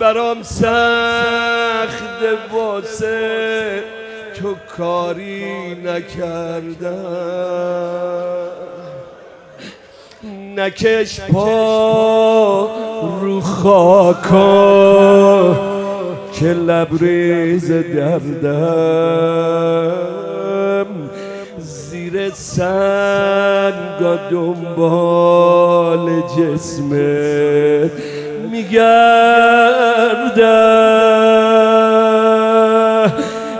برام سخت واسه تو کاری نکردم، نکش پا رو خاکا که لبریز دردم، زیر سنگا دنبال جسمت میگردم.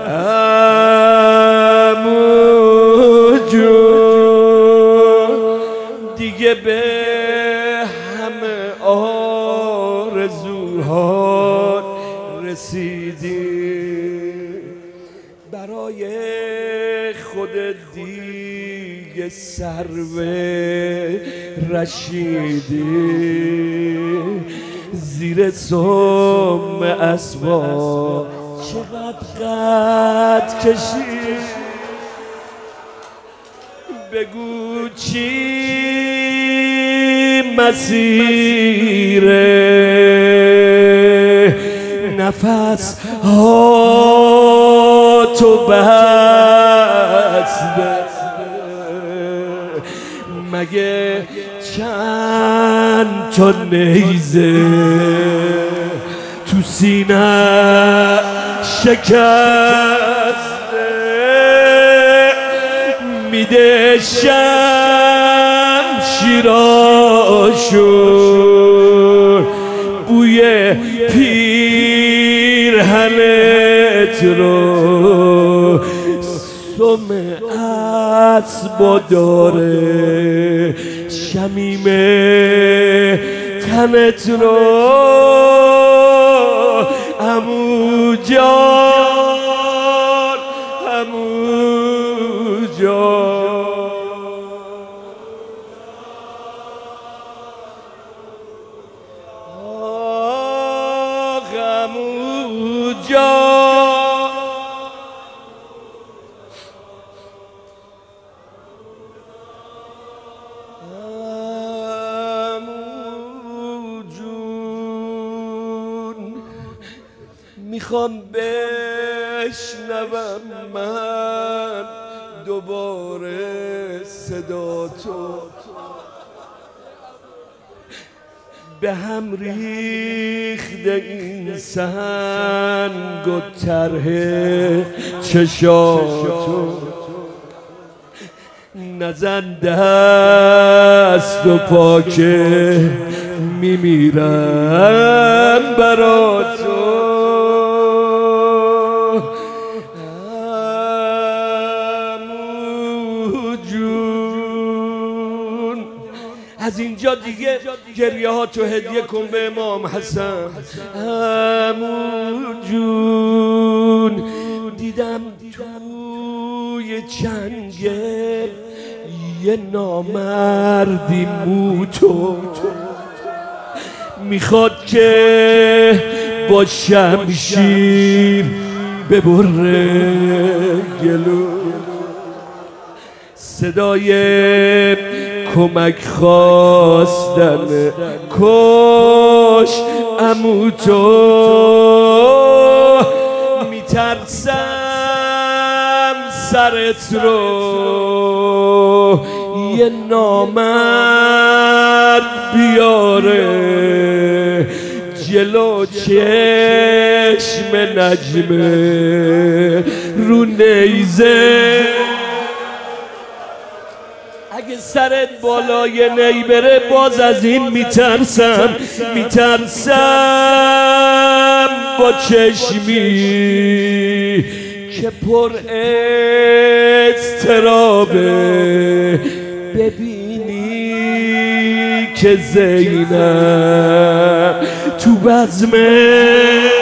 عمو جون دیگه به همه آرزوها رسیدی، برای خودت دیگه سرو رشیدی، زیر سم اسبا چقدر قد کشید. بگو چی مسیره، نفس ها تو بسته، مگه چند تا نیزه تو سینه شکسته، میده شمشیراشون بوی پیرهنت رو، سم اسبا داره شمیم تنت رو. عمو جان، عمو جان، آخ عمو جان، عمو جون، میخوام بشنوم من دوباره صدا تو، به هم ریخته این سنگ و طرح چشاتو، نزن دست و پا که میمیرم برا تو. عمو جون از اینجا دیگه گریه ها تو هدیه کن به امام حسن. عمو جون دیدم توی چنگه یه نامردی موتو، میخواد که با شمشیر ببره گلو، صدای کمک خواستن کش عمو تو، میترسم سرت رو یه نامرد بیاره جلو چشم نجمه رو نیزه. اگه سرت بالای نی بره باز از این میترسم، میترسم با چشمی که پر اضطرابه ببینی که زینب تو بزمه